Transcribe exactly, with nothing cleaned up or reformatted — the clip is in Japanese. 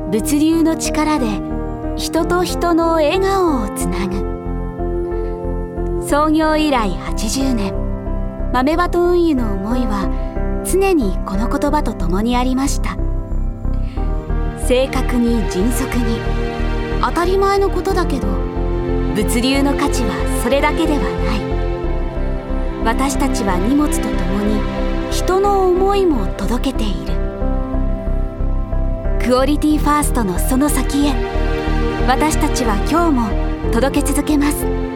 物流の力で人と人の笑顔をつなぐ。創業以来はちじゅうねん、豆バト運輸の思いは常にこの言葉と共にありました。正確に迅速に、当たり前のことだけど物流の価値はそれだけではない。私たちは荷物とともに人の思いも届けている。クオリティファーストのその先へ、私たちは今日も届け続けます。